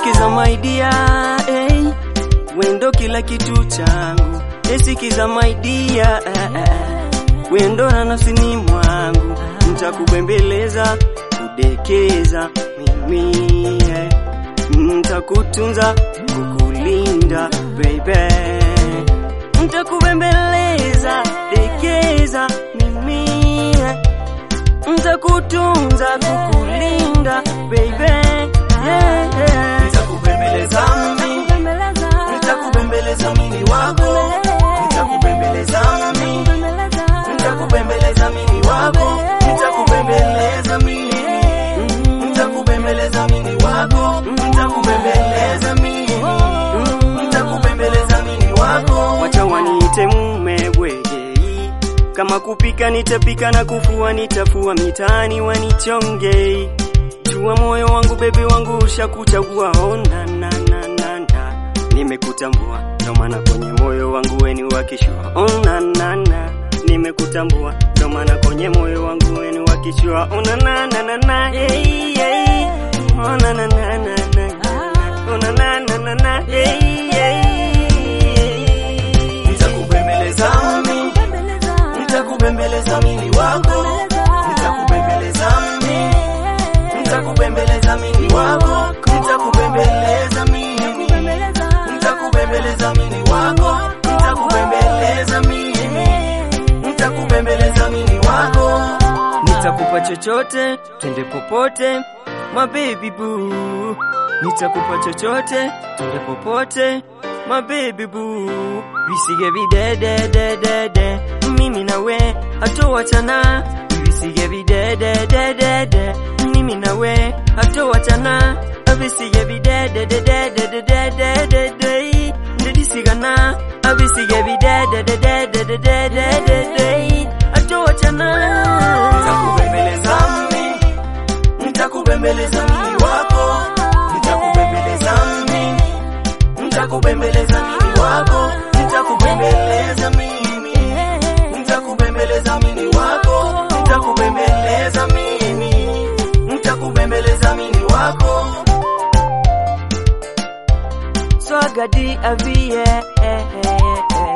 Sikiza my dear, wendo kila kitu changu. Sikiza my dear, wendo na nafsini mwangu. Nitakubembeleza, kudekeza mimi, nitakutunza, kukulinda baby. Nitakubembeleza, dekeza mimi, nitakutunza, kukulinda baby. Nitakubembeleza mimi, nitakubembeleza mimi wako. Nitakubembeleza mimi, nitakubembeleza mimi wako. Nitakubembeleza mimi, nitakubembeleza mimi wako. Nitakubembeleza mimi, nitakubembeleza mimi wako. Wacha waniite mume bwege, kama kupika nitapika na kufua nitafua, mitaani wanichonge. Jua moyo wangu baby wangu ushakuchagua, ona na na na na. Nimekutambua ndo maana kwenye moyo wangu weni wakishua, ona na na. Nimekutambua ndo maana kwenye moyo wangu weni wakishua, ona na na na na. Ona na na na na. Ona na na na na. Nitakubembeleza mimi, nitakubembeleza mimi wako. Nitakubembeleza mimi, nitakubembeleza mimi wako. Nitakubembeleza mimi, nitakubembeleza mimi wako. Nitakubembeleza mimi, nitakubembeleza mimi wako. Nitakupa chochote, twende popote, my baby boo. Nitakupa chochote, twende popote, my baby boo. Visige videde, mimi nawe hatowachana. Visige videde, mimi nawe hatowachana. Visige videde, ndisigana. Visige videde, hatowachana. Nitakubembeleza mimi, nitakubembeleza mimi wako. Nitakubembeleza mimi, nitakubembeleza mimi wako. Nitakubembeleza mimi, nitakubembeleza mimi wako. Nitakubembeleza mimi, nitakubembeleza mimi wako. Swagadi avie